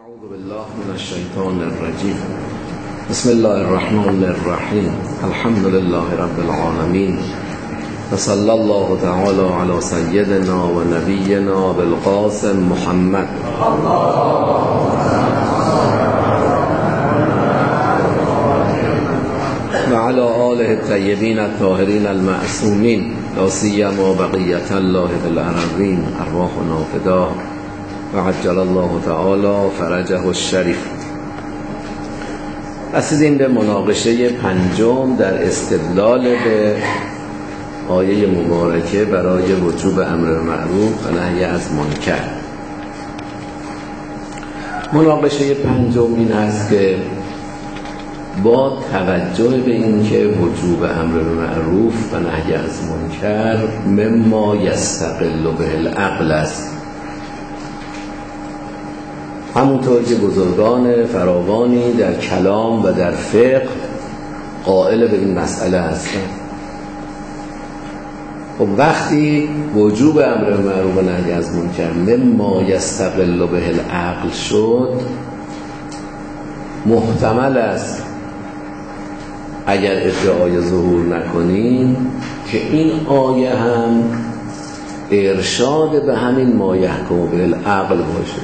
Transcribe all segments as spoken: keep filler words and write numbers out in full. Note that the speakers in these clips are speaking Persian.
اعوذ بالله من الشیطان الرجیم. بسم الله الرحمن الرحیم. الحمد لله رب العالمین و صلی الله تعالی علی سیدنا و نبینا بالقاسم محمد و علی آله الطیبین الطاهرین المعصومین لا سیما بقیة الله بالارضین ارواحنا فداه و عجل الله تعالی فرجه الشریف. رسیدیم به مناقشه پنجم در استدلال به آیه مبارکه برای وجوب امر معروف و نهی از منکر. مناقشه پنجم این است که با توجه به این که وجوب امر معروف و نهی از منکر مما یستقل به العقل است، همونطور که بزرگان فراوانی در کلام و در فقه قائل به این مسئله هستند. خب وقتی وجوب امر معروف و نهی از منکر مما یستقل به العقل شد، محتمل است اگر ادعای ظهور نکنیم که این آیه هم ارشاد به همین ما یحکم به العقل باشه.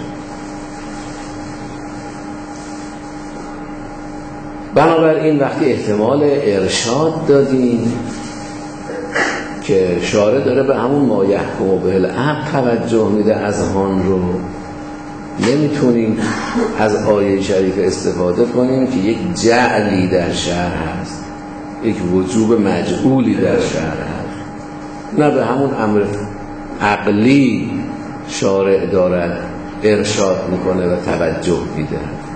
بنابراین وقتی احتمال ارشاد دادیم که شارع داره به همون ما یحکم به العقل توجه میده از هان رو، نمیتونیم از آیه شریف استفاده کنیم که یک جعلی در شرع هست، یک وجوب مجعولی در شرع هست، نه به همون امر عقلی شارع دارد ارشاد میکنه و توجه میده.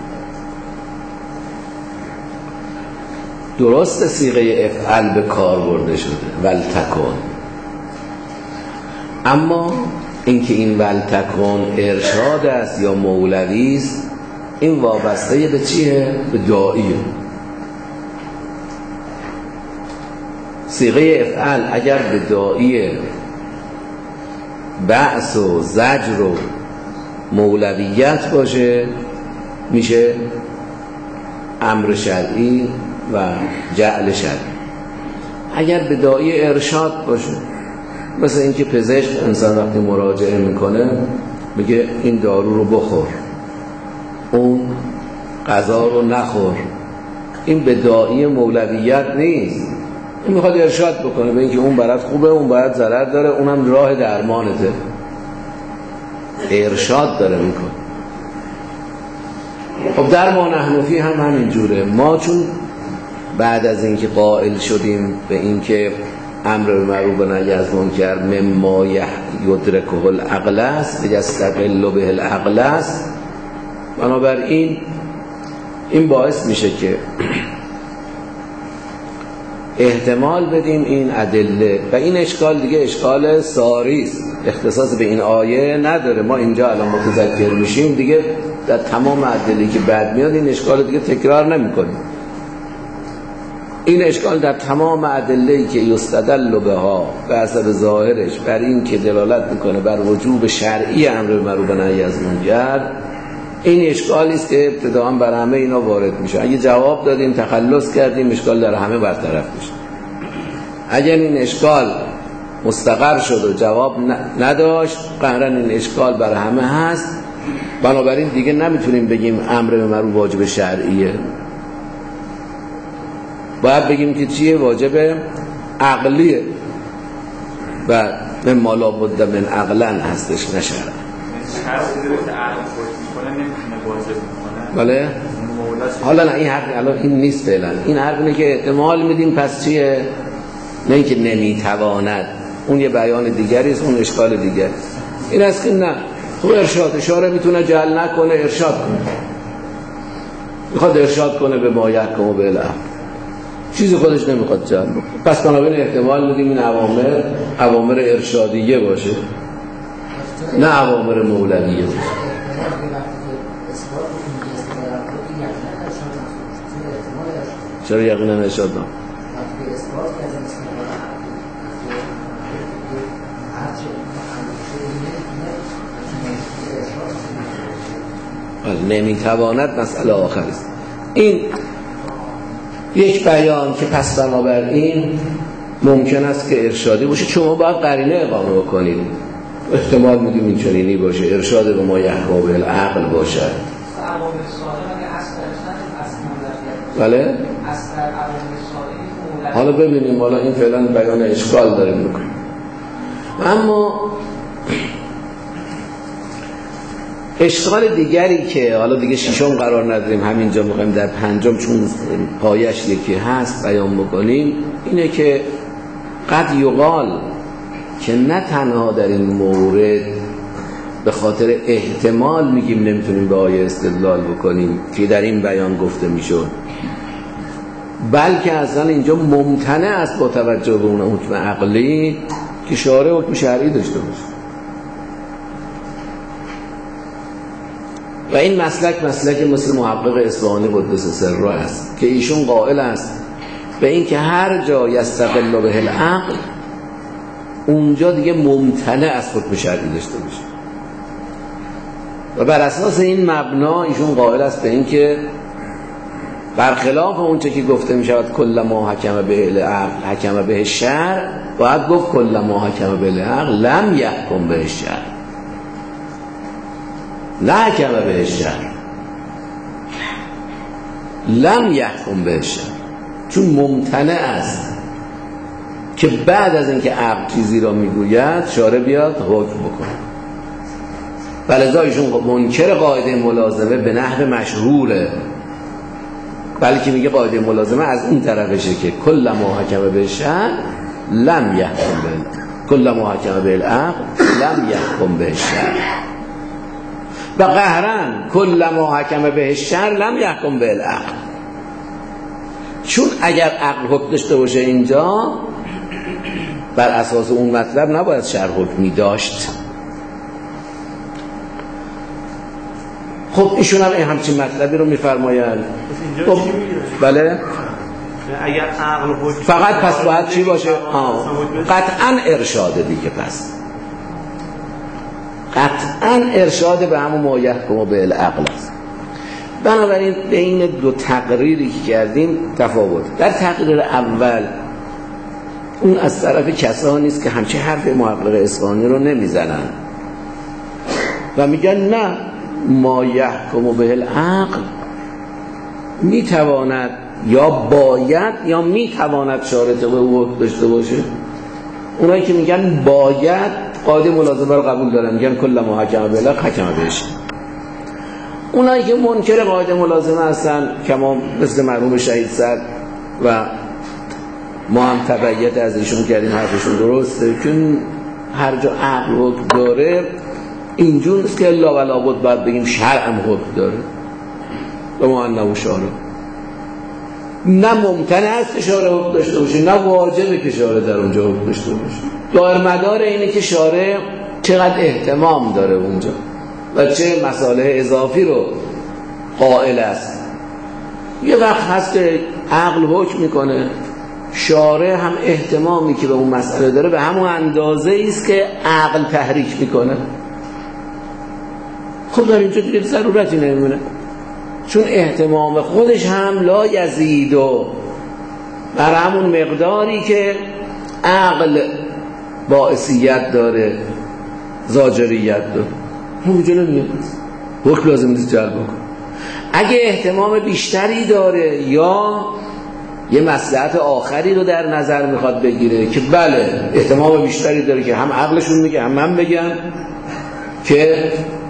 درست صیغه افعل به کار برده شده ولتکن، اما اینکه این ولتکن ارشاد است یا مولوی است، این وابسته به چیه؟ به داعیه. صیغه افعل اگر به داعی بعث و زجر و مولویت باشه میشه امر شرعی و جعل شرعی. اگر به داعی ارشاد باشه، مثل اینکه پزشک انسان وقتی مراجعه میکنه میگه این دارو رو بخور، اون غذا رو نخور، این به داعی مولویت نیست، این میخواد ارشاد بکنه به اینکه اون برات خوبه، اون باید ضرر داره، اونم راه درمانته، ارشاد داره میکنه. خب در ما نحنفی هم همین جوره. ما چون بعد از اینکه قائل شدیم به اینکه امر معروف و نهی از منکر مما یدرکه العقل است، یستقل به العقل است، بنابراین این باعث میشه که احتمال بدیم این ادله و این اشکال دیگه اشکال ساری است، اختصاص به این آیه نداره. ما اینجا الان متذکر میشیم دیگه در تمام ادله‌ای که بعد میاد این اشکال دیگه تکرار نمی‌کنیم. این اشکال در تمام ادله‌ای که یستدل بها به حسب ظاهرش بر این که دلالت میکنه بر وجوب شرعی امر معروف و نهی از منکر، این اشکالی است که ابتداءً بر همه اینا وارد میشه. اگه جواب دادیم تخلص کردیم، اشکال در همه برطرف میشه. اگر این اشکال مستقر شد و جواب نداشت، قطعاً این اشکال بر همه هست، بنابراین دیگه نمیتونیم بگیم امر معروف واجب شرعیه، باید بگیم که چیه؟ واجب عقلیه و مما لا بد من عقلا هستش، نشرع. بله؟ حالا نه این حرف الان این نیست فعلا. این حرف اینه که احتمال میدیم پس چیه؟ نه اینکه نمیتواند، اون یه بیان دیگری است، اون اشکال دیگری است. این است که نه، تو ارشاد اشاره میتونه جعل نکنه، ارشاد کنه، میخواد ارشاد کنه به ما یحکم به العقل، چیزی خودش نمیخواد جعل بکنه. پس بنابراین احتمال میدیم این اوامر اوامر ارشادیه باشه، نه اوامر مولویه باشه. چرا یقینا ارشاد نه؟ نمیتواند مسئله آخر است. این یک بیان که پس بنابراین ممکن است که ارشادی باشه، شما باید قرینه اقامه کنید. احتمال میدیم این چنینی باشه، ارشاد به ما یحکم بالعقل باشد. بله؟ حالا ببینیم، حالا این فعلا بیان اشکال داره میکنه. اما اشکال دیگری که حالا دیگه ششم قرار نداریم، همینجا میخوایم در پنجم چون پایش یکی هست بیان بکنیم، اینه که قد یقال که نه تنها در این مورد به خاطر احتمال میگیم نمیتونیم به آیه استدلال بکنیم که در این بیان گفته میشد، بلکه اصلا اینجا ممتنع است با توجه به اون حکم عقلی که شارع حکم شرعی داشته باشه. و این مسلک مسلک مثل محقق اصفهانی قدس سره است که ایشون قائل است به این که هر جا یستقل به العقل اونجا دیگه ممتنع از حکم شرعی داشته باشه. و بر اساس این مبنا ایشون قائل است به این که برخلاف اونچه که گفته می شود کل ما حکم به العقل حکم به شرع، باید گفت کل ما حکم به العقل لم یحکم به شرع، لا حکم به شرع، لم یحکم به شرع، چون ممتنع است که بعد از اینکه عقل چیزی را میگوید شارع بیاد حکم بکنه. بلذا ایشون منکر قاعده ملازمه به نحو مشهوره، بلکه میگه قاعده ملازمه از این طرفشه که کل ما حکم به شرع لم یحکم به کل ما حکم به العقل لم یحکم به شرع و قهرن کل ما حکم به شرع لم یحکم به العقل. چون اگر عقل حکم داشته باشه اینجا بر اساس اون مطلب نباید شرع حکمی داشت. خب ایشون هم همچین مطلبی رو میفرمایند. خب بله اگر عقل حکم فقط پس باید چی باشه؟ آه. قطعا ارشاد دیگه، پس قطعا ارشاد به همون ما یحکم به العقل است. بنابراین بین دو تقریری که کردیم تفاوت. در تقریر اول اون از طرف کسانی است که همچه حرف محقق اصفهانی رو نمیزنن و میگن نه، ما یحکم به العقل میتواند یا باید یا میتواند شارع به حکم داشته باشه. اونایی که میگن باید قاعده ملازمه رو قبول دارن، میگن کل ما حکم به العقل حکم بهش. اونایی که منکر قاعده ملازمه هستن که ما مثل مرحوم شهید سعد و ما هم تبعیت از ایشون کردیم، حرفشون درسته که هر جا عقل حکم داره اینجور نیست که الا ولا بد باید بگیم شرع هم حکم داره و ما انه شارع. نه ممکنه است شارع حکم داشته باشه، نه واجبه که شارع در اونجا حکم داشته باشه. دار مدار اینه که شارع چقدر اهتمام داره اونجا و چه مصالح اضافی رو قائل است. یه وقت هست که عقل حکم میکنه، شارع هم اهتمامی که به اون مسئله داره به همون اندازه است که عقل تحریک میکنه. خب در اینجا دیگه ضرورتی نمیمونه، چون اهتمام خودش هم لا یزید و بر همون مقداری که عقل باعثیت داره، زاجریت داره، همونجا نمیاد حکم لازم نیست جلب بکن. اگه اهتمام بیشتری داره یا یه مصلحت آخری رو در نظر میخواد بگیره که بله اهتمام بیشتری داره که هم عقلشون میگه هم من بگم که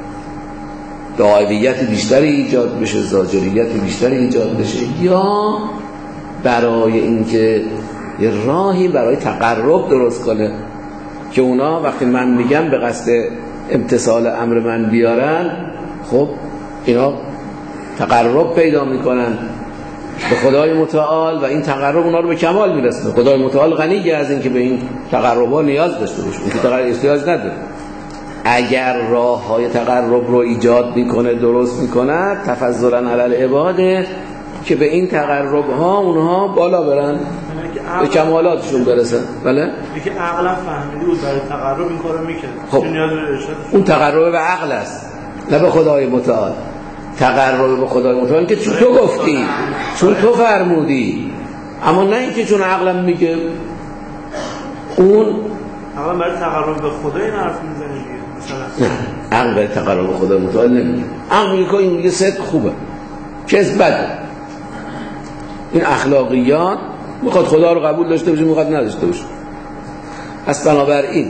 دعویت بیشتری ایجاد بشه، زاجریت بیشتری ایجاد بشه، یا برای اینکه یه راهی برای تقرب درست کنه که اونا وقتی من میگم به قصد امتثال امر من بیارن، خب اینا تقرب پیدا میکنن به خدای متعال و این تقرب اونا رو به کمال میرسونه. خدای متعال غنی از این که به این تقرب‌ها نیاز داشته باشه، این که تقرب احتیاج نداره. اگر راه های تقرب رو ایجاد میکنه، درست میکنه، تفضلا علی العباد که به این تقرب ها اونها بالا برن، به کمالاتشون برسن. بله یکی عقلا فهمیدی بود برای تقرب این کارو میکنه. خب اون تقرب به عقل است نه به خدای متعال. تقرب به خدای متعال که چون تو گفتی، چون تو فرمودی، اما نه اینکه چون عقلم میگه. اون عقل برای تقرب به خدا این حرف میزنه دیگه. نه، عقل برای تقرب به خدای متعال نمیگه. عقل میگه که این میگه صدق خوبه، کذب بده. این اخلاقیات میخواد خدا رو قبول داشته باشه، میخواد نداشته باشه. پس بنابراین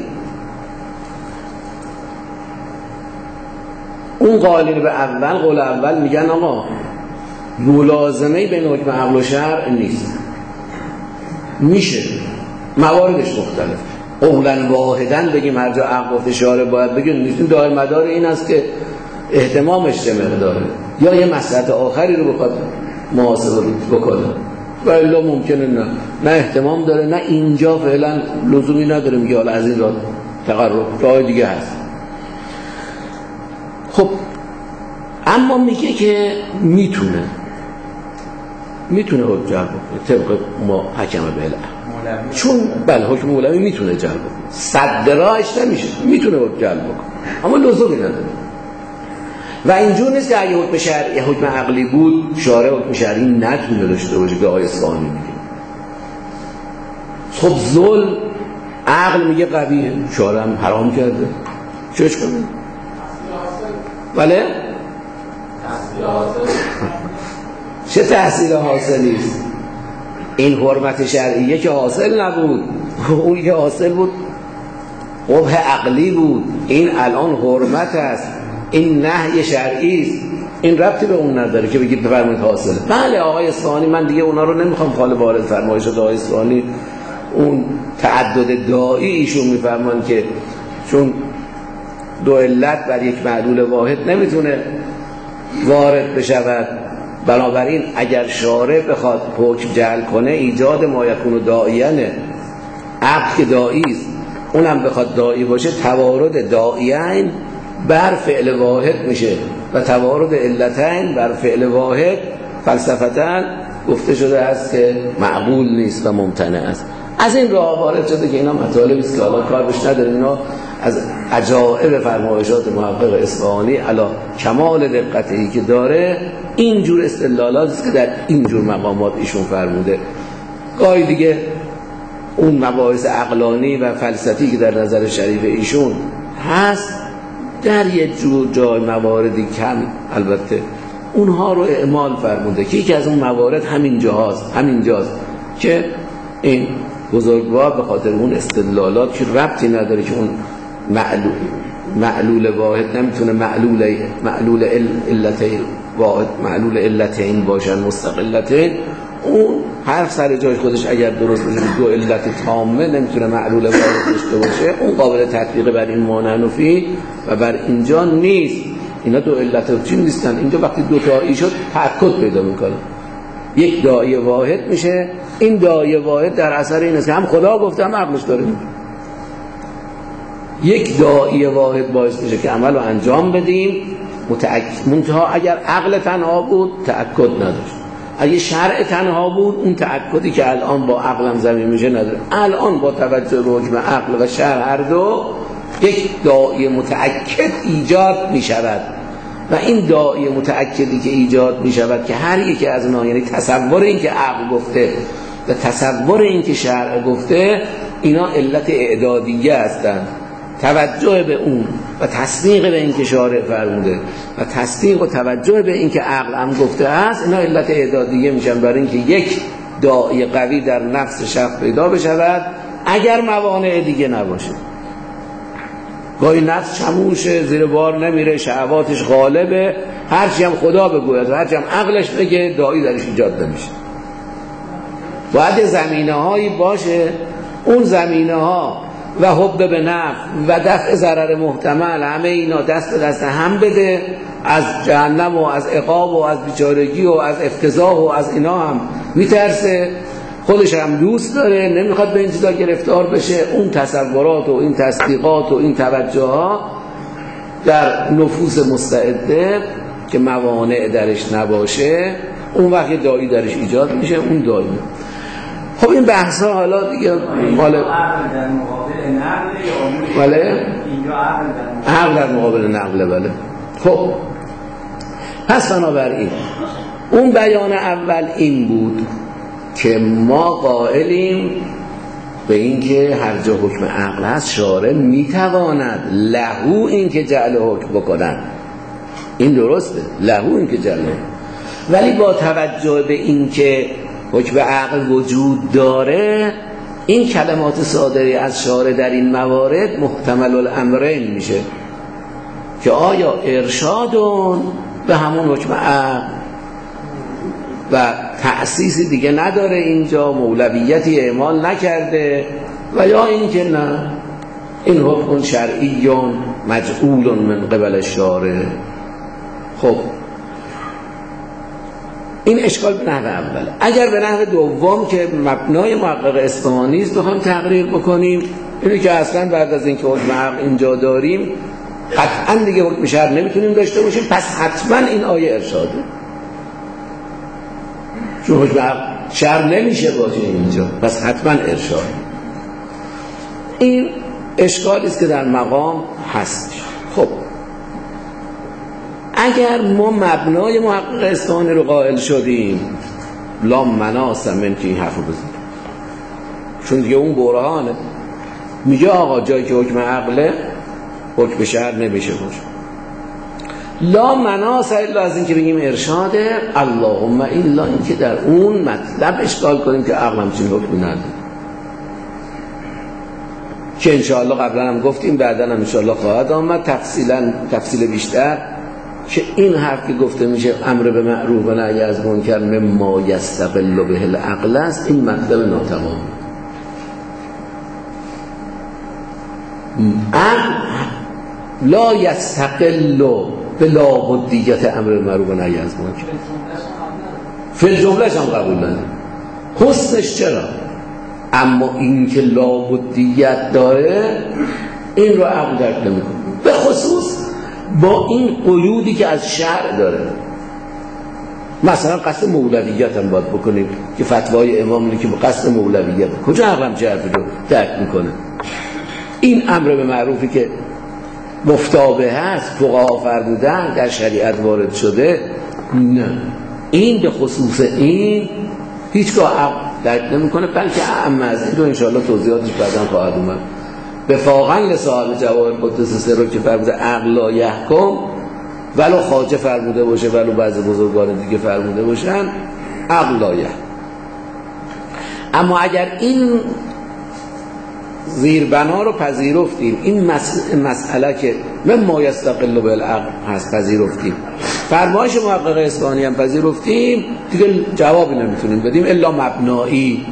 اون قائلین به اول، قول اول میگن آقا ملازمه بین حکم عقل و شرع نیست، میشه مواردش مختلف. قولا واحدن بگیم هر جا عقل گفته شارع باید بگیم نیستیم، دائم مدار این است که اهتمامش چه مقداره، یا یه مصلحت آخری رو بخواد محاسبه بکنه و الا ممکنه نه نه اهتمام داره، نه اینجا فعلا لزومی نداره میگه حالا از این راه تقرب راه دیگه هست. خب اما میگه که میتونه میتونه حکم جلب کنه طبق ما حکم بله، چون بله حکم مولوی میتونه جلب کنه، صد راهش نمیشه، میتونه حکم جلب کنه اما لزومی نداره. و اینجور نیست که اگه حکم شرعی حکم عقلی بود شارع حکم شرعی نتونه داشته باشه که آیه اصفهانی میگه. خب ظلم عقل میگه قویه، شارع هم حرام کرده، چش کنه؟ بله؟ چه تحصیل حاصلی است؟ این حرمت شرعیه که حاصل نبود، اون که حاصل بود قبح عقلی بود، این الان حرمت است، این نهی شرعی است، این ربطی به اون نداره که بگید بفرمایید حاصله. بله آقای اصفهانی، من دیگه اونا رو نمیخوام خاله وارد فرمایشات آقای اصفهانی، اون تعدد داعی ایشون میفرمان که چون دو علت بر یک معلول واحد نمیتونه وارد بشود، بنابراین اگر شارع بخواد حکم جعل کنه ایجاد ما یکون داعیانه، عقل که داعی است اونم بخواد داعی باشه توارد داعیین بر فعل واحد میشه و توارد علتین بر فعل واحد فلسفتاً گفته شده است که معقول نیست و ممتنع است. از این راه وارد شده که اینا مطالبی است که حالا کار بهش نداریم، اینا از عجائب فرمایشات محقق اصفهانی علی کمال دقتی که داره اینجور استدلالات است که در اینجور مقامات ایشون فرموده. گاهی دیگه اون مباحث عقلانی و فلسفی که در نظر شریف ایشون هست در یک جور جای مواردی کم البته اونها رو اعمال فرموده که یکی از اون موارد همین جاست، همین جاست که این بزرگوار به خاطر اون استدلالات که ربطی نداره که اون معلول معلول واحد نمیتونه معلول معلول علتین واحد معلول علتین باشن مستقلتین، اون هر سر جای خودش اگر درست باشه دو علت تامه نمیتونه معلول واحد داشته باشه، اون قابل تطبیق بر این مانعنفی و بر اینجا نیست. اینا دو علت چی نیستن، اینجا وقتی دو تایی شد تأکد پیدا میکنه، یک داعی واحد میشه. این داعی واحد در اثر این است که هم خدا گفته هم عقلش داره میگه. یک داعی واحد باعث میشه که عمل رو انجام بدیم متأکد، منتها اگر عقل تنها بود تأکد نداشت، اگه شرع تنها بود اون تأکدی که الان با عقلم زمین میشه نداره. الان با توجه به حکم عقل و شرع هر دو یک داعی متأکد ایجاد میشود و این داعی متأکدی که ایجاد میشود که هر یکی از اونها، یعنی تصور این که عقل گفته و تصور این که شرع گفته، اینا علت اعدادیه هستند. توجه به اون و تصدیق به این که شارع فرموده و تصدیق و توجه به این که عقل هم گفته است، اینا علت اعدادیه میشن برای اینکه یک داعی قوی در نفس شخص پیدا بشود اگر موانع دیگه نباشه. گاهی نفس چموشه، زیر بار نمیره، شهواتش غالبه، هرچی هم خدا بگوید هرچی هم عقلش بگه داعی درش ایجاد نمیشه. باید زمینه هایی باشه، اون زمینه ها و حب به نفع و دفع ضرر محتمل همه اینا دست به دست هم بده، از جهنم و از عقاب و از بیچارگی و از افتضاح و از اینا هم میترسه، خودش هم دوست داره، نمیخواد به این چیزا گرفتار بشه. اون تصورات و این تصدیقات و این توجه ها در نفوس مستعده که موانع درش نباشه، اون وقت داعی درش ایجاد میشه، اون داعی. خب این بحث ها حالا دیگه مال عقل در مقابل نقل یا بله عقل در مقابل نقل. بله خب پس بنابراین اون بیان اول این بود که ما قائلیم به این که هر جا حکم عقل هست شارع میتواند لهو این که جعل حکم بکنن. این درسته، لهو این که جعل، ولی با توجه به این که حکم عقل وجود داره این کلمات صادره از شارع در این موارد محتمل الامرین میشه که آیا ارشادون به همون حکم عقل و تأسیسی دیگه نداره اینجا، مولویتی اعمال نکرده، و یا این که نه این حکم شرعیون مجعول من قبل الشارع. خب این اشکال به نحو اول. اگر به نحو دوم که مبنای محقق اصفهانی است بخوام تقریر بکنیم، اینه که اصلا بعد از اینکه حکم عقل اینجا داریم قطعا دیگه حکم شرع نمیتونیم داشته باشیم، پس حتما این آیه ارشاده، چون حکم عقل شرع نمیشه باشه اینجا، پس حتما ارشاد. این اشکالی است که در مقام هست. خب اگر ما مبنای محقق اصفهانی رو قائل شدیم لا مناس من که این حرف رو بزنیم، چون دیگه اون برهانه، میگه آقا جایی که حکم عقله حکم شرع نمیشه باشه. لا مناس الا از این که بگیم ارشاده، اللهم الا این که در اون مطلب اشکال کنیم که عقل همچین حکمی نداره، که انشاءالله قبلا هم گفتیم بعدا هم انشاءالله خواهد آمد تفصیلا تفصیل بیشتر، که این حرف که گفته میشه امر به معروف و نهی از منکر مما یستقل به العقل است، این مطلب ناتمام. عقل لا یستقل به لابدیت امر به معروف و نهی از منکر، فی الجمله‌ش هم قبول نداره، حسنش چرا، اما این که لابدیت داره این رو عقل درک نمیکنه، به خصوص با این قیودی که از شرع داره. مثلا قصد مولویت هم باید بکنیم که فتوای امام اینه که با قصد مولویت، کجا عقلم چه حرفی رو درک میکنه؟ این امر به معروفی که مفتابه هست فقها فرمودن در شریعت وارد شده، نه این به خصوص این هیچگاه عقل درک نمیکنه، بلکه اعم از این رو انشاءالله توضیحاتش بعداً خواهد اومد. به فاقن صاحب جواهر قدس سر رو که فرموده عقل لا یحکم، ولو خواجه فرموده باشه ولو بعضی بزرگان دیگه فرموده باشن، عقل لا یحکم. اما اگر این زیربنا رو پذیرفتیم، این مسئله که من ما یستقل بالعقل هست پذیرفتیم، فرمایش محقق اصفهانی هم پذیرفتیم، دیگه جوابی نمیتونیم بدیم الا مبنایی،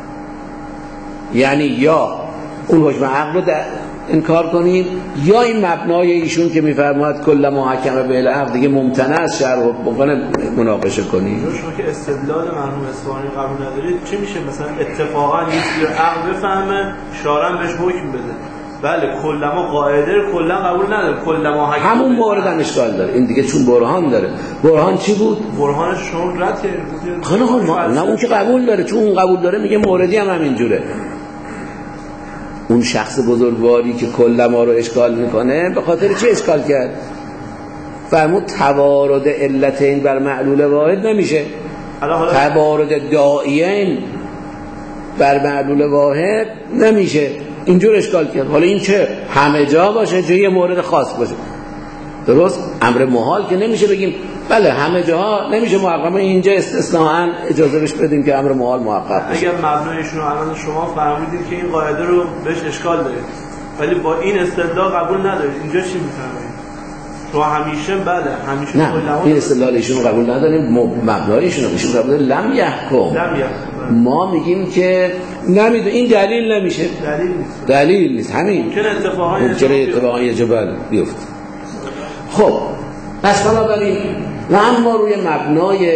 یعنی یا اون حکم عقل رو انکار کنیم یا این مبنای ایشون که میفرماید کل ما حکم به العقل دیگه ممتنع از شرع بکنه مناقشه کنیم. شما که استدلال مرحوم اصفهانی قبول ندارید، چی میشه مثلا اتفاقا یه چیزی عقل بفهمه شارع بهش حکم بده؟ بله کل ما قاعده رو کلا قبول نداره، کل ما حکم همون مورد هم اشکال داره این دیگه، چون برهان داره. برهان چی بود؟ برهانش شما رد کردید. خیلی خوب، نه اون که قبول داره، چون اون قبول داره میگه موردی هم همینجوره. اون شخص بزرگواری که کل ما رو اشکال میکنه به خاطر چی اشکال کرد؟ فرمود توارد علتین بر معلول واحد نمیشه، توارد داعیین بر معلول واحد نمیشه، اینجور اشکال کرد. حالا این چه؟ همه جا باشه، جای مورد خاص باشه، درست؟ امر محال که نمیشه بگیم بله همه جاها نمیشه محقق، اینجا استثناءً اجازه بهش بدیم که امر محال محقق بشه. اگر مبنایشون رو الان شما فهمیدید که این قاعده رو بهش اشکال دارید ولی با این استدلال قبول ندارید، اینجا چی میفهمید؟ شما همیشه بله همیشه نه این استدلال ایشون رو قبول نداریم، مبنایشون رو ایشون قبول داریم لم یحکم. لم یحکم ما میگیم که نمیدون، این دلیل نمیشه، دلیل نیست، دلیل نیست، همین ممکنه اتفاقا ممکنه اتفاقا یه جبل بیفته. خب پس بنابراین و اما روی مبنای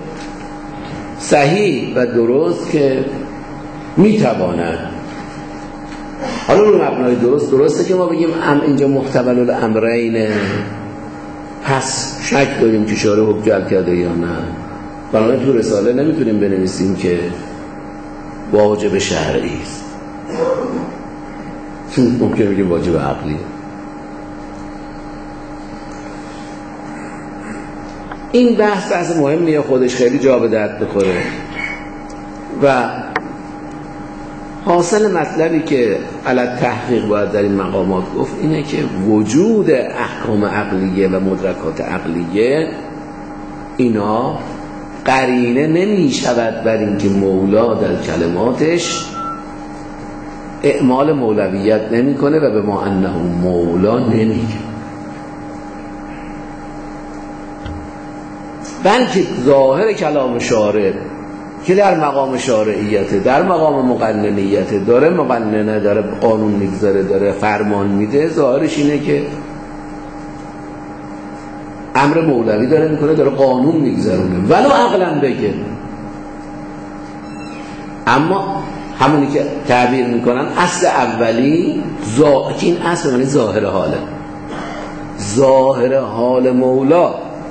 صحیح و درست که میتواند، حالا روی مبنای درست درسته که ما بگیم ام اینجا محتمل الامرینه، پس شک داریم که شارع حکم جعل کرده یا نه، بنابراین تو رساله نمیتونیم بنویسیم که واجب شرعی است، چون ممکن بگیم واجب عقلیه. این بحث بحث مهمیه، خودش خیلی جا به درد بخوره. و حاصل مطلبی که علی تحقیق باید در این مقامات گفت اینه که وجود احکام عقلیه و مدرکات عقلیه اینا قرینه نمی شود بر اینکه مولا در کلماتش اعمال مولویت نمی کنه و به ما انه مولا نمیگه، بلکه ظاهر کلام شارع که در مقام شارعیت، در مقام مقننیت، داره مقننه، داره قانون میگذاره، داره فرمان میده، ظاهرش اینه که امر مولوی داره میکنه، داره قانون میگذارونه ولو عقلا بگه. اما همونی که تعبیر میکنن اصل اولی زا... این اصل یعنی ظاهر حاله، ظاهر حال مولا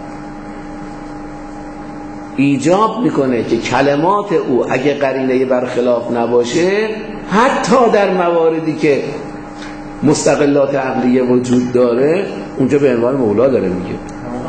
ایجاب میکنه که کلمات او اگه قرینه برخلاف نباشه، حتی در مواردی که مستقلات عقلیه وجود داره اونجا به عنوان مولا داره میگه،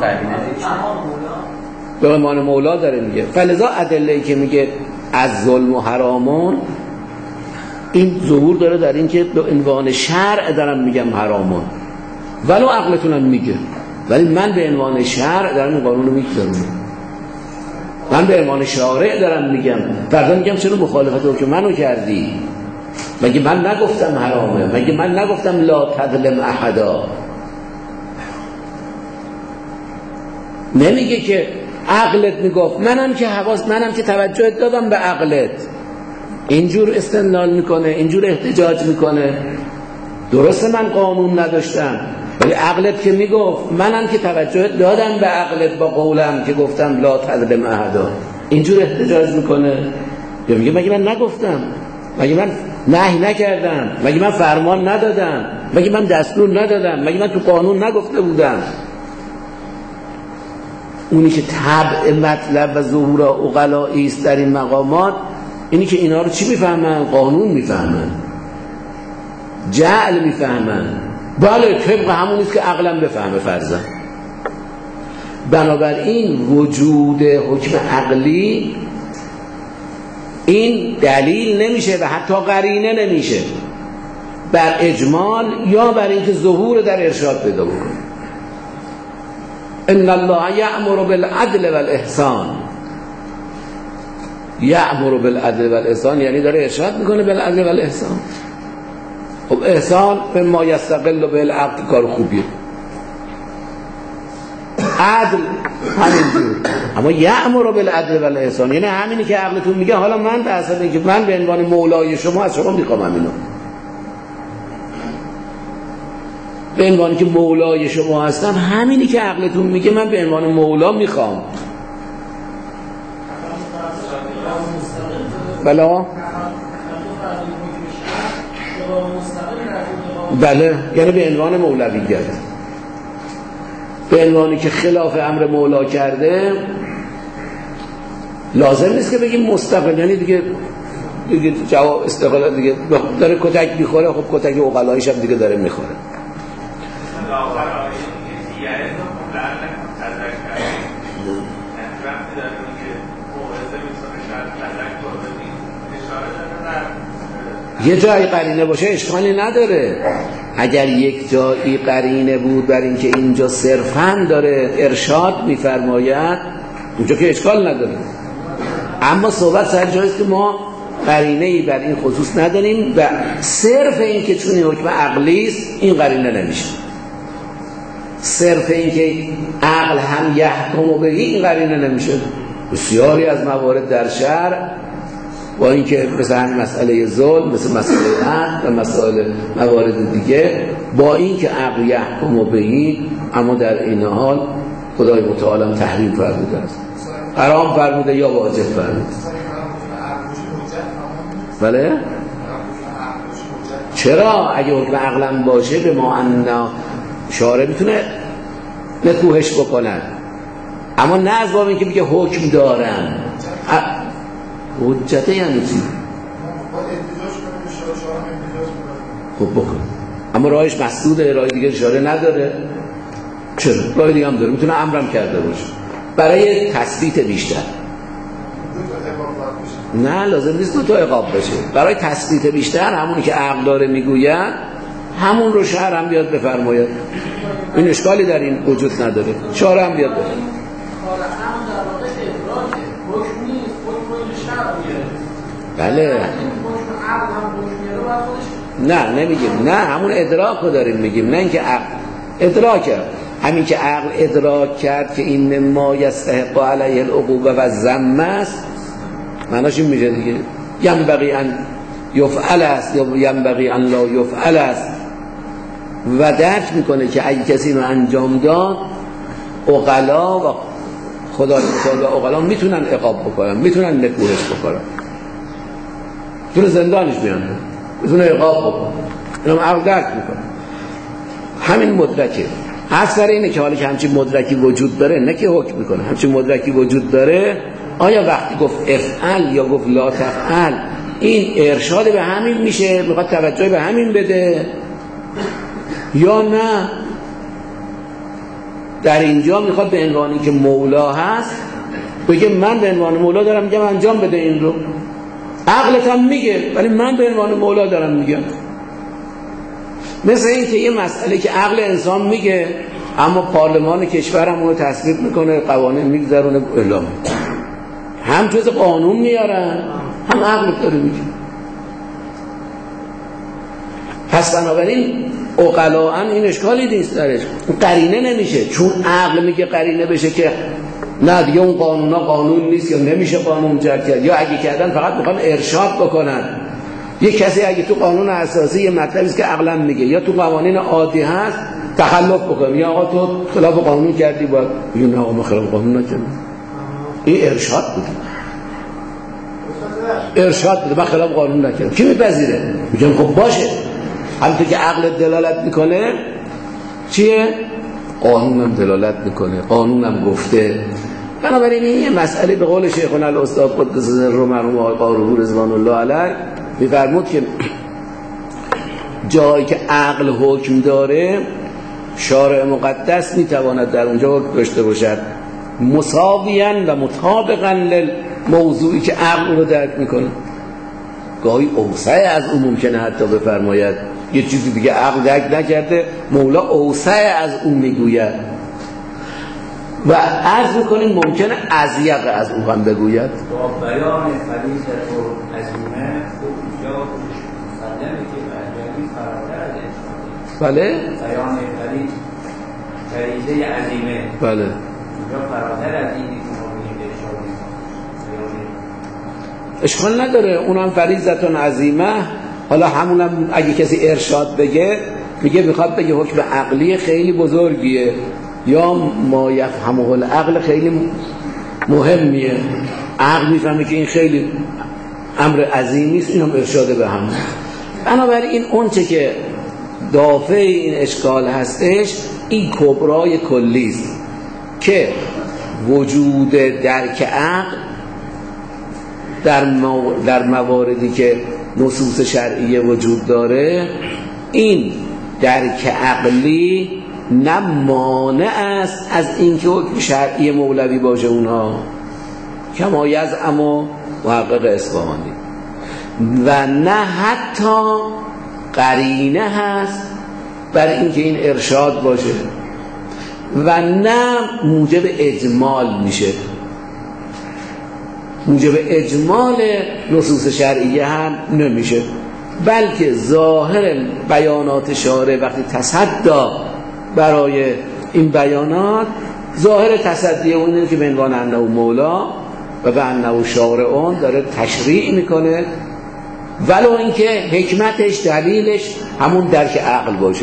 به عنوان مولا داره میگه. فلذا ادله‌ای که میگه از ظلم و حرامون، این ظهور داره در این که به عنوان شرع دارم میگم حرامون، ولو عقلتونم میگه، ولی من به عنوان شرع دارم این قانون رو میگذارم، من به عنوان شارع دارم میگم. فردا میگم چرا مخالفت حکم منو کردی؟ مگه من نگفتم حرامه؟ مگه من نگفتم لا تظلم احدا؟ نمیگه که عقلت میگفت، منم که حواس، منم که توجهت دادم به عقلت. اینجور استدلال میکنه، اینجور احتجاج میکنه. درسته من قانون نداشتم، ولی عقلت که میگفت، منم که توجهت دادم به عقلت با قولم که گفتم لا تظلم احدا. اینجور احتجاج میکنه. یا میگه مگه من نگفتم؟ مگه من نهی نکردم؟ مگه من فرمان ندادم؟ مگه من دستور ندادم؟ مگه من تو قانون نگفته بودم؟ اونی که طبع مطلب و ظهور عقلائی است در این مقامات، اینی که اینا رو چی میفهمن؟ قانون میفهمن، جعل میفهمن. بله طبق همونیست که عقلم بفهمه فرضاً. بنابراین وجود حکم عقلی این دلیل نمیشه و حتی قرینه نمیشه بر اجمال یا بر اینکه ظهور در ارشاد پیدا بکنه. ان الله یأمر بالعدل والاحسان. یأمر بالعدل والاحسان یعنی داره ارشاد میکنه بالعدل والاحسان. خب احسان به ما یستقل به العقل کار خوبیه، عدل همینجور. اما یأمر بالعدل والاحسان یعنی همینی که عقلتون میگه. حالا من به حسب اینکه من به عنوان مولای شما از شما میخوام همینو، به عنوانی که مولای شما هستم، همینی که عقلتون میگه من به عنوان مولا میخوام. بلا بله، یعنی به عنوان مولویت، به عنوانی که خلاف امر مولا کرده. لازم نیست که بگیم مستقل، یعنی دیگه دیگه جواب استقلال دیگه داره کتک میخوره. خب کتک عقلاییش هم دیگه داره میخوره. یه جایی قرینه باشه اشکالی نداره. اگر یک جایی قرینه بود بر اینکه اینجا صرفاً داره ارشاد میفرماید، اونجا که اشکال نداره. اما صحبت سر جاییست که ما قرینه‌ای بر این خصوص نداریم و صرف این که چون حکم عقلی است این قرینه نمیشه. صرف این که عقل هم یحکم به این قرینه نمیشه. بسیاری از موارد در شرع با اینکه مثل همین مسئله ظلم، مثل مسئله عهد و مسائل موارد دیگه، با اینکه عقل یحکم به این، اما در این حال خدای متعال هم تحریم فرموده است، حرام فرموده یا واجب فرموده. بله؟ چرا؟ اگه حکم عقلم باشه به ما انا شارع میتونه نکوهش بکنن، اما نه از باب اینکه میگه حکم دارن. حجته یعنی چی؟ خب بکن، اما راهش مسدوده، راه دیگه اشاره نداره. چرا؟ راه دیگه هم داره، میتونه امرم کرده باشه. برای تثبیت بیشتر. نه لازم نیست دو تا عقاب بشه. برای تثبیت بیشتر همونی که عقل داره میگوید همون رو شرع هم بیاد بفرماید. این اشکالی در این وجود نداره. شرع هم بیاد بفرماید. بله نه نمیگیم، نه همون ادراک رو داریم میگیم، نه اینکه عقل ادراک کرد. همین که عقل ادراک کرد که این ما یستحق علیه العقوبه و ذم است، معناش این میشه دیگه ینبغی ان یفعل است یا ینبغی ان لا یفعل است و درک میکنه که اگه کسی رو انجام داد عقلا و خدا متعال و عقلا میتونن عقاب بکنن، میتونن نکوهش بکنن، میتونه زندانش بیانده، میتونه عقاب بکنن. اینم عقل درک میکنه. همین مدرکه. اثر اینه که حالا که همچین مدرکی وجود داره، نه که حکم میکنه، همچین مدرکی وجود داره، آیا وقتی گفت افعل یا گفت لا تفعل این ارشاد به همین میشه، میخواد توجه به همین بده یا نه در اینجا میخواد به عنوانی که مولا هست بگه من به عنوان مولا دارم میگم انجام بده این رو. عقلت هم میگه ولی من به عنوان مولا دارم میگم. مثل این که یه مسئله که عقل انسان میگه اما پارلمان کشور هم اونو تصویب میکنه، قوانین میگذرونه اعلام، هم جز قانون میارن هم عقل داره میگه. پس بنابراین عقلاً این اشکالی نیست درش، قرینه نمیشه. چون عقل میگه قرینه بشه که نه دیگه اون قانونا قانون نیست یا نمیشه قانون جد کرد، یا اگه کردن فقط میخوان ارشاد بکنن. یه کسی اگه تو قانون اساسی یه مطلبی است که عقلاً میگه یا تو قوانین عادی هست تخلف بکنه، یا آقا تو خلاف قانون کردی باید بگیم نه آقا ما خلاف قانون نکردیم، این ارشاد بود، ارشاد بوده، من خلاف قانون نکردم. کی میپذیره؟ میگم خب باشه. همونطور که عقل دلالت میکنه چیه؟ قانونم دلالت میکنه، قانونم گفته. بنابراین این یه مسئله به قول شیخنا الاستاد قدس سره مرحوم آقای قاروی رضوان الله علیه میفرمود که جایی که عقل حکم داره شارع مقدس میتواند در اونجا حکم داشته باشد مساویاً و مطابقاً للموضوعی که عقل رو درک میکنه. گاهی اوسع از اون ممکنه حتی بفرماید یه چیزی دیگه عقل درک نکرده، مولا اوسع از اون میگوید و عرض میکنیم ممکنه اضیق از اون هم بگوید. با بیان فریضت و عظیمه خوب جا مسلمه که برگردی فراتر از انسانی. بله؟ بیان فریض فریضه عظیمه بله اونجا فراتر از اینی که ما بگیم ارشادی اشکال نداره، اونم فریضتون عظیمه. حالا همونم اگه کسی ارشاد بگه میگه میخواد بگه حکم عقلی خیلی بزرگیه یا ما یفهمه العقل خیلی مهمیه، عقل میفهمه که این خیلی امر عظیمی است، اینم ارشاد به هم. بنابراین اون چه که دافع این اشکال هستش این کبرای کلی است که وجود درک عقل در, مو... در مواردی که نصوص شرعیه وجود داره، این درک عقلی نه مانع است از اینکه حکم شرعی مولوی باشه اونها کما یزعم محقق اصفهانی، و نه حتی قرینه هست بر اینکه این ارشاد باشه و نه موجب اجمال میشه. موجب اجمال نصوص شرعیه هم نمیشه، بلکه ظاهر بیانات شارع وقتی تصدی برای این بیانات، ظاهر تصدی اونه که به عنوان انه مولا و به انه شارعون داره تشریع میکنه، ولو اینکه حکمتش دلیلش همون درک عقل باشه.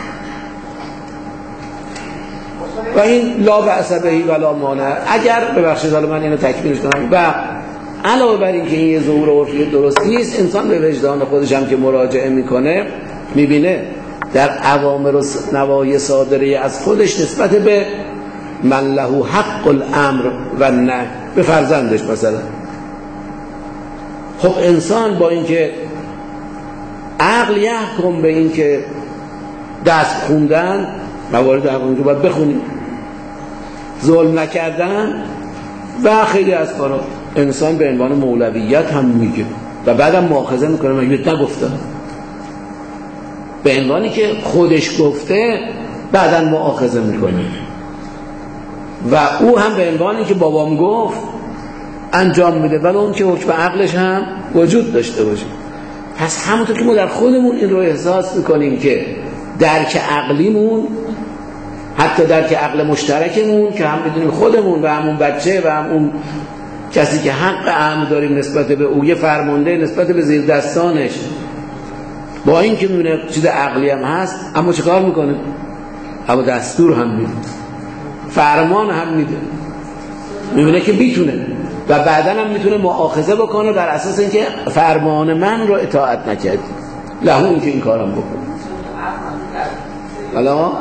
و این لا بأس بهی ولا مانع. اگر ببخشید حالا من اینو تکمیلش کنم و علاوه بر این که این یه ظهور عرفی درست نیست، انسان به وجدان خودش هم که مراجعه میکنه میبینه در اوامر و نواهی صادره از خودش نسبت به من له حق الامر و نه به فرزندش مثلا، خب انسان با اینکه عقل یحکم به این که دست خوندن موارد عقل رو باید بخونیم، ظلم نکردن و خیلی از کارا انسان به عنوان مولویت هم میگه و بعدم مؤاخذه میکنه مگه نگفته، به عنوانی که خودش گفته بعدم مؤاخذه میکنه و او هم به عنوانی که بابام گفت انجام میده، ولی اون که حکم عقلش هم وجود داشته باشه. پس همونطور که ما در خودمون این رو احساس میکنیم که درک عقلیمون، حتی درک عقل مشترکمون که هم بدونیم خودمون و همون بچه و همون کسی که حق عام داریم نسبت به او، یه فرمانده نسبت به زیر دستانش، با این که میبینه چیز عقلی هم هست اما چه کار میکنه؟ اما دستور هم میده، فرمان هم میده، میبینه که بیتونه و بعدن هم میتونه مؤاخذه بکنه بر اساس اینکه فرمان من رو اطاعت نکردی، لهو این که این کارم بکنه. حالا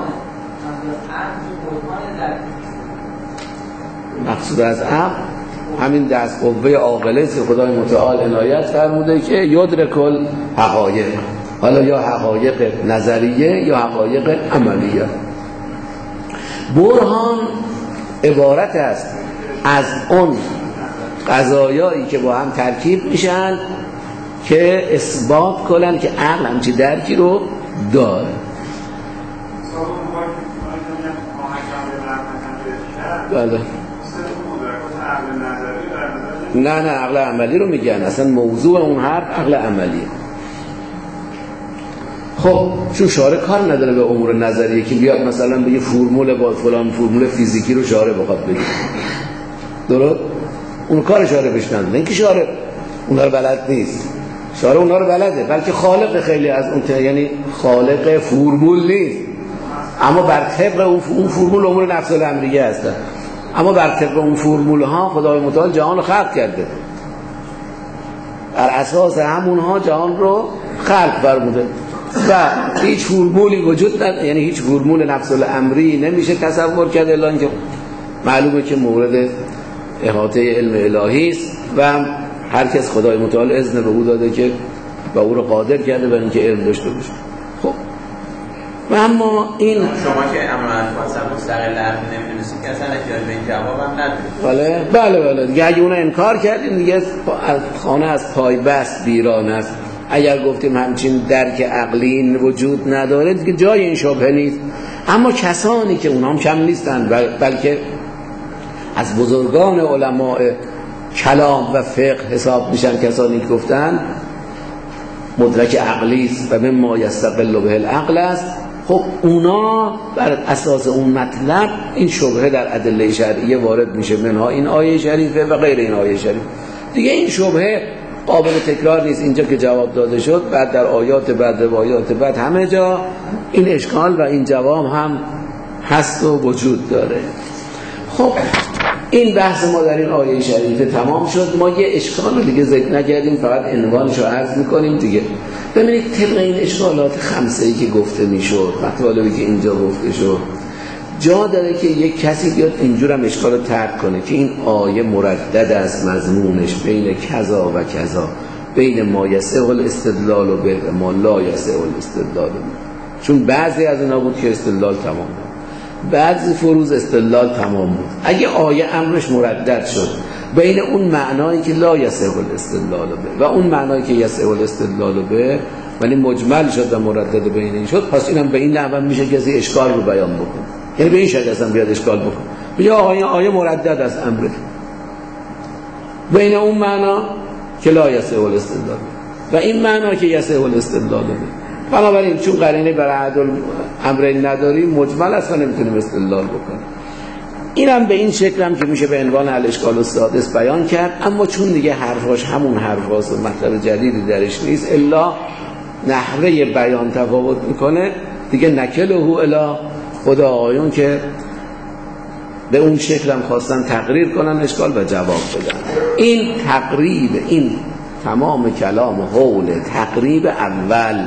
مقصود از عقل همین دست قوه عاقله است که خدای متعال عنایت فرموده که یدرک الحقایق، حالا یا حقایق نظریه یا حقایق عملیه. برهان عبارت است از اون قضایایی که با هم ترکیب میشن که اثبات کنن که عقل همچی درکی رو داره. بله. نه نه عقل عملی رو میگن، اصلا موضوع اون حرف عقل عملیه. خب چون شارع کار نداره به امور نظریه که بیاد مثلا به یه فرمول با فلان فرمول فیزیکی رو شارع بخواد بگه، درست؟ اون کار شارع بهش نداره، اینکه شارع اونا رو بلد نیست، شارع اونا رو بلده، بلکه خالق خیلی از اون، یعنی خالق فرمول نیست، اما بر طبق اون فرمول امور نفس الامریه هستن، اما بر طبق اون فرمول ها خدای متعال جهان رو خلق کرده، بر اساس همونها جهان رو خلق فرموده و هیچ فرمولی وجود نداره، یعنی هیچ فرمول نفس الامری نمیشه تصور کرد الا اینکه معلومه که مورد احاطه علم الهی است و هر کس خدای متعال اذن به او داده که و او رو قادر کرده بر اینکه علم داشته باشه. خب و اما این شما که امر معرفت مستقل عقل نمی‌دونید که اصلا احتیاج به این جواب هم ندارید. بله بله بله دیگه اگه اون انکار کردیم دیگه از خانه از پای بست بیران است. اگر گفتیم همچین درک عقلی وجود نداره دیگه جای این شبهه نیست. اما کسانی که اونها هم کم نیستند بل... بلکه از بزرگان علماء کلام و فقه حساب میشن، کسانی که گفتن مدرک عقلی است و مما یستقل به العقل است، خب اونا بر اساس اون مطلب این شبهه در ادله شرعیه وارد میشه، منها این آیه شریفه و غیر این آیه شریف. دیگه این شبهه قابل تکرار نیست، اینجا که جواب داده شد بعد در آیات بعد روایات بعد همه جا این اشکال و این جواب هم هست و وجود داره. خب این بحث ما در این آیه شریفه تمام شد. ما یه اشکال رو دیگه ذکر نکردیم، فقط عنوانش رو عرض میکنیم دیگه. ببینید طبق این اشکالات خمسه‌ای که گفته میشد، مطالبی که اینجا گفته شد، جا داره که یک کسی بیاد اینجور هم اشکال رو ترک کنه که این آیه مردد از مضمونش بین کذا و کذا، بین ما یسع الاستدلال و بین ما لا یسع الاستدلال، چون بعضی از اینا بود که استدلال تمام بود، بعضی فروز استدلال تمام بود. اگه آیه امرش مردد شد بین اون معنایی که لا یسع الاستدلال به و اون معنایی که یسع الاستدلال به، ولی مجمل شد و مردد بین این شد، پس اینم به این نحو میشه کسی اشکال رو بیان بکنه، یعنی به این شکل اصلا بیاد اشکال بکنه، میگه آیه آیه مردد از امر بین اون معنا که لا یسع الاستدلال و این معنا که یسع الاستدلال به. بنابراین چون قرینه بر عدل امرین نداریم مجمل اصلا نمیتونیم استدلال بکنیم. اینم به این شکل هم که میشه به عنوان الاشکال السادس بیان کرد، اما چون دیگه حرفاش همون حرفاست و مطلب جدیدی درش نیست الا نحوه بیان تفاوت میکنه، دیگه نکله الی خدا آیون که به اون شکل هم خواستن تقریر کنن اشکال و جواب بدن. این تقریب، این تمام کلام حول تقریب اول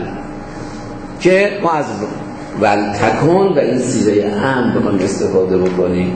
که ما از ولتکن و این سیره هم بخوایم استفاده بکنیم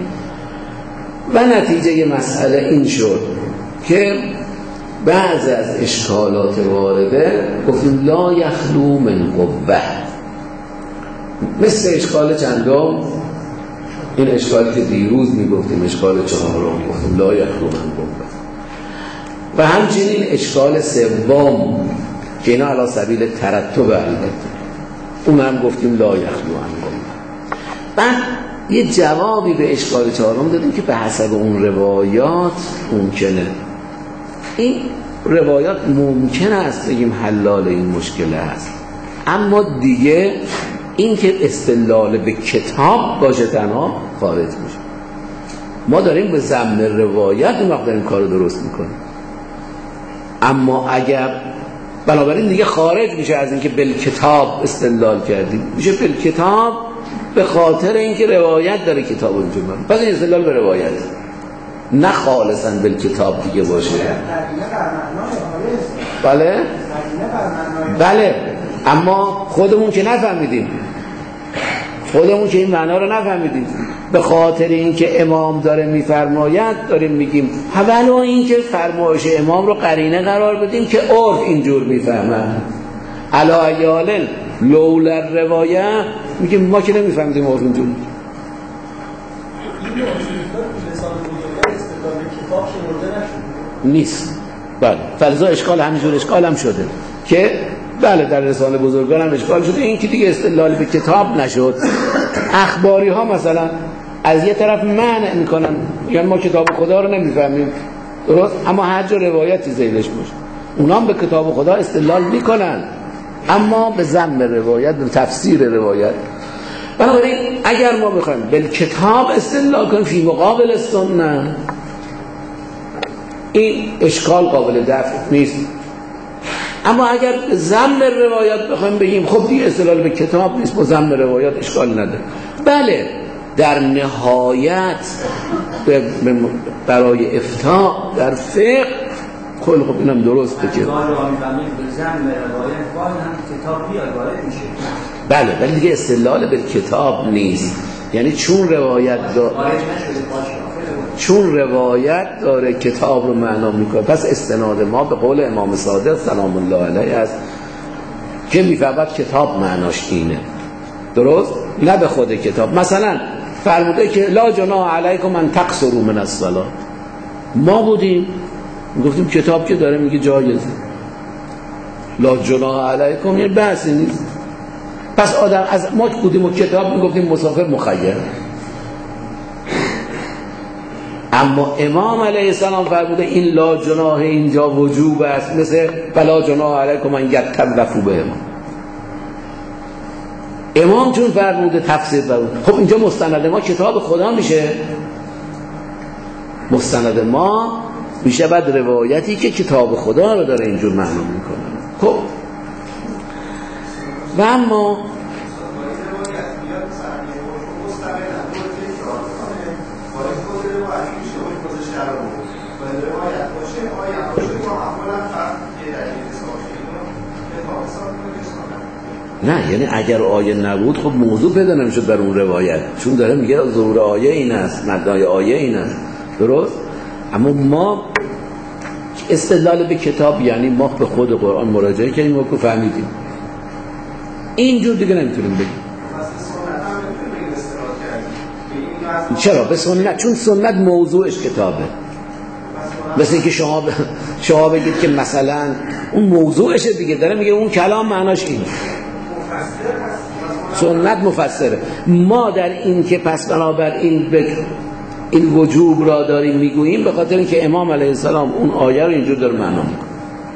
و نتیجه مسئله این شد که بعضی از اشکالات وارده گفتیم لا یخلو من قوه، مثل اشکال چندم این اشکالی که دیروز میگفتیم، اشکال چهارم گفتیم لا یخلو من گفت. و همچنین اشکال سوم که اینا علی سبیل ترتب البته اون هم گفتیم لا یخلو من گفت. بعد یه جوابی به اشکال چهارم دادیم که به حسب اون روایات ممکنه، این روایات ممکن است بگیم حلال این مشکله هست، اما دیگه این که استدلال به کتاب باشه تنها خارج میشه. ما داریم به ضمن روایت اون وقت داریم کار درست میکنیم، اما اگر بنابراین دیگه خارج میشه از اینکه بالکتاب استدلال کردیم، میشه بالکتاب به خاطر اینکه روایت داره کتاب اونجا من، پس این استدلال به روایت نه خالصا بالکتاب دیگه باشه. بله بله، اما خودمون که نفهمیدیم، خودمون که این معنا رو نفهمیدیم، به خاطر اینکه امام داره میفرماید داریم میگیم اولا اینکه فرمایش امام رو قرینه قرار بدیم که عرف اینجور میفهمن. علا ایالن لولا روایه میگیم ما که نمیفهمیدیم عرف اینجور نیست. بله فلزا اشکال همینجور اشکال هم شده که بله در رسانه بزرگان هم اشکال شده، این که دیگه استدلال به کتاب نشد. اخباری ها مثلا از یه طرف منع میکنن، یعنی ما کتاب خدا رو نمیفهمیم درست، اما هر جا روایتی زیرش باشه اونا هم به کتاب خدا استدلال میکنن، اما به ضمن روایت، به تفسیر روایت. بنابراین اگر ما بخوایم به کتاب استدلال کنیم فی مقابل السنه، این اشکال قابل دفع نیست. اما اگر ضمن روایت بخوایم بگیم خب دیگه استدلال به کتاب نیست، با ضمن روایت اشکال نداره. بله در نهایت برای افتاء در فقه کل خب اینم درسته که بله ولی دیگه استدلال به کتاب نیست، یعنی چون روایت داره چون روایت داره کتاب رو معنا میکنه، پس استناد ما به قول امام صادق سلام الله علیه است که میفهمد کتاب معناش اینه، درست؟ نه به خود کتاب. مثلا فرموده که لا جناح علیکم ان تقصروا من الصلاة، ما بودیم گفتیم کتاب که داره میگه جایزه، لا جناح علیکم یعنی بحثی نیست. پس آدم از ما بودیم و کتاب میگفتیم مسافر مخیر، اما امام علیه السلام فرموده این لا جناح اینجا وجوب است، مثل فلا جناح علیکم ان یطوفوا بهما. امام چون فرموده تفسیر فرموده، خب اینجا مستند ما کتاب خدا میشه، مستند ما میشه بعد روایتی که کتاب خدا رو داره اینجور معنا میکنه. خب و اما نه، یعنی اگر آیه نبود خب موضوع پیدا نمیشد بر اون روایت، چون داره میگه ظهور آیه این است، مبنای آیه این است، درست؟ اما ما استدلال به کتاب یعنی ما به خود قرآن مراجعه کردیم و که فهمیدیم، اینجور دیگه نمیتونیم بگیم. چرا؟ به سنت، چون سنت موضوعش کتابه. مثل اینکه شما ب... شما بگید که مثلا اون موضوعشه دیگه، داره میگه اون کلام معناش اینه، سنت مفسره. ما در این که پس بنابر این به این وجوب را داریم میگوییم به خاطر اینکه امام علیه السلام اون آیه رو اینجور داره معنا میکنه.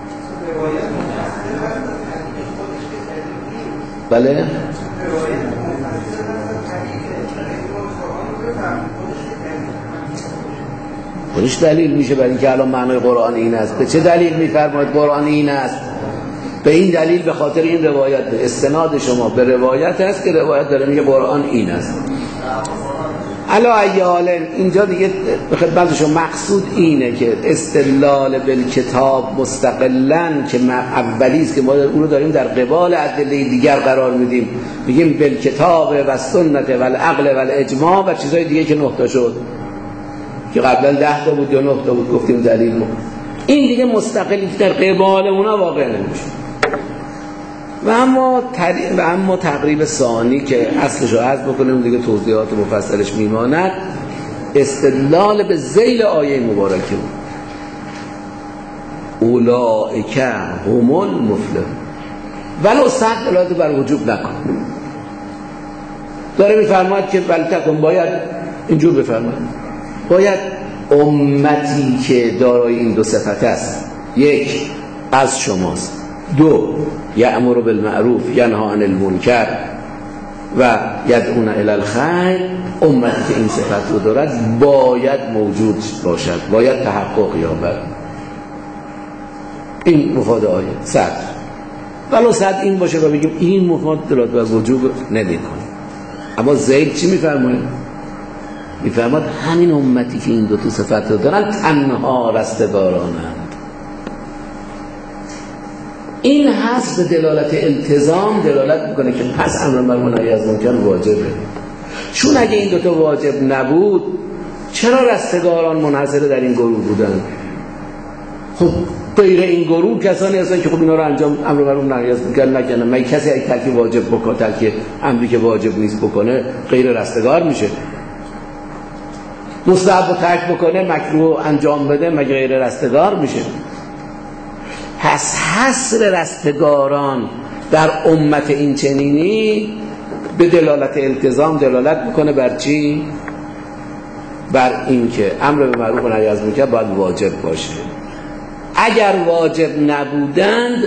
بله خودش دلیل میشه برای اینکه الان معنای قرآن این است. به چه دلیل میفرماید قرآن این است؟ به این دلیل، به خاطر این روایت، استناد شما به روایت است که روایت داره میگه قرآن این است. علا ایالن اینجا دیگه به خدمتشون مقصود اینه که استدلال بالکتاب مستقلاً که اولی است که ما اون رو داریم در قبال ادله دیگر قرار میدیم، میگیم بالکتاب و سنت و العقل و الاجماع و چیزای دیگه که نقطه شد که قبلا ده تا بود یا نه تا بود گفتیم دلیل بود. این دیگه مستقلی در قبال اونا واقع نمیشه. و اما تر... و اما تقریب ثانی که اصلش رو عرض بکنیم دیگه توضیحات مفصلش میماند، استدلال به ذیل آیه مبارکه بود اولئک هم المفلحون، ولو صد دلالت بر وجوب نکن. داره میفرماید که ولتکن، باید اینجور بفرماید، باید امتی که دارای این دو صفت است، یک از شماست، دو یأمر بالمعروف ینها عن المنکر و یدعون الی الخیر، امتی که این صفت رو دارد باید موجود باشد، باید تحقق یابد. این مفاد آیه صد، ولو صد این باشه و بگیم این مفاد دلالت بر وجوب نمی‌کنه. اما ذیل چی می‌فرماید؟ می‌فرماید همین امتی که این دو تا صفت رو دارن تنها رستگارانند. این حسب دلالت التزام دلالت میکنه که پس امر معروف و نهی از منکر واجبه، چون اگه این دوتا واجب نبود چرا رستگاران منحصر در این گروه بودن؟ خب غیر این گروه کسانی هستن که خب اینا رو انجام امر معروف و نهی از منکر نکنن. مگه کسی اگه ترک واجب بکنه، ترک امری که واجب نیست بکنه غیر رستگار میشه؟ مستحب رو ترک بکنه، مکروه انجام بده، مگه غیر رستگار میشه؟ پس حصر رستگاران در امت این چنینی به دلالت التزام دلالت میکنه بر چی؟ بر این که امر به معروف و نهی از منکر باید واجب باشه. اگر واجب نبودند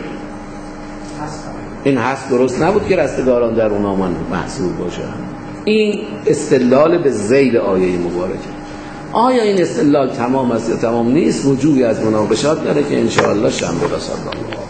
این حس درست نبود که رستگاران در اونها محصول باشند. این استدلال به ذیل آیه مبارکه. آیا این استدلال تمام است یا تمام نیست؟ وجوهی از مناقشات داره که انشاءالله شنبه رسال الله